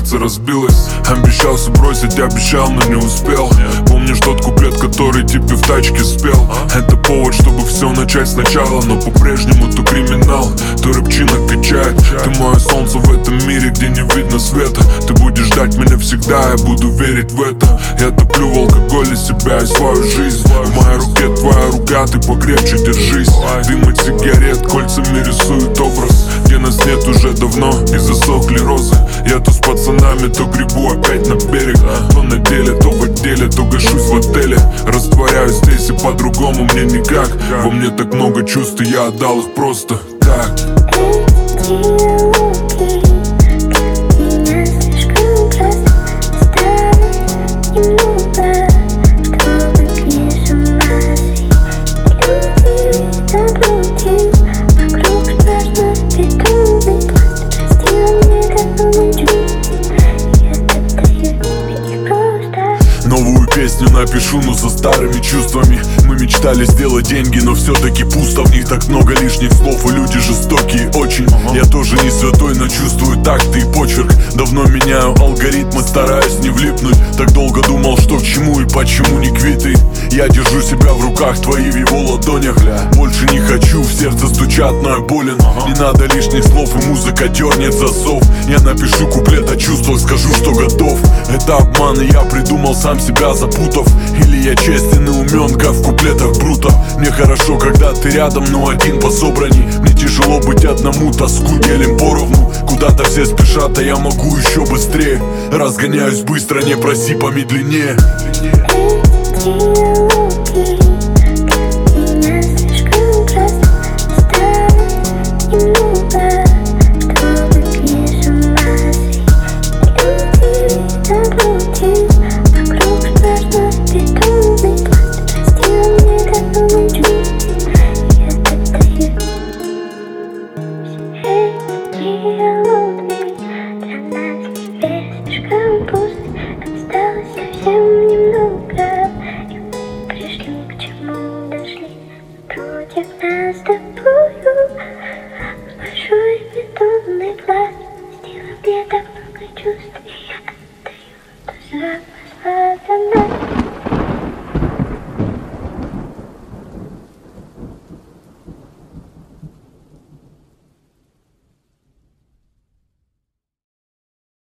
сердце разбилось. Обещался бросить, обещал, но не успел. Помнишь тот куплет, который тебе в тачке спел? Это повод, чтобы все начать сначала. Но по-прежнему то криминал, то рыбчина качает. Ты мое солнце в этом мире, где не видно света. Ты будешь ждать меня всегда, я буду верить в это. Я топлю в алкоголе себя и свою жизнь. В моей руке твоя рука, ты покрепче держись. Дым от сигарет кольцами рисует образ, где нас нет уже давно и засохли розы. Я то с пацанами, то гребу опять на берег. То на деле, то в отделе, то гашусь в отеле. Растворяюсь здесь и по-другому мне никак. Во мне так много чувств, и я отдал их просто так. Новую песню напишу, но со старыми чувствами. Мы мечтали сделать деньги, но все-таки пусто. В них так много лишних слов, и люди жестокие очень. Я тоже не святой, но чувствую такт и почерк. Давно меняю алгоритмы, стараюсь не влипнуть. Так долго думал, что к чему и почему не квиты. Я держу себя в руках, твои в его ладонях. Больше не хочу, в сердце стучат, но я болен. Не надо лишних слов, и музыка дернет засов. Я напишу куплет о чувствах, скажу, что готов. Это обман, и я придумал сам себя запутав. Или я честен и умен, как в куплетах Брута. Мне хорошо, когда ты рядом, но один по собрании. Мне тяжело быть одному, тоску делим поровну. Куда-то все спешат, а я могу еще быстрее. Разгоняюсь быстро, не проси помедленнее. Осталось совсем немного, и мы пришли к чему дошли. Против нас с тобою большой бетонный пласт. Сделал мне так много чувств, и я отдаю то запас на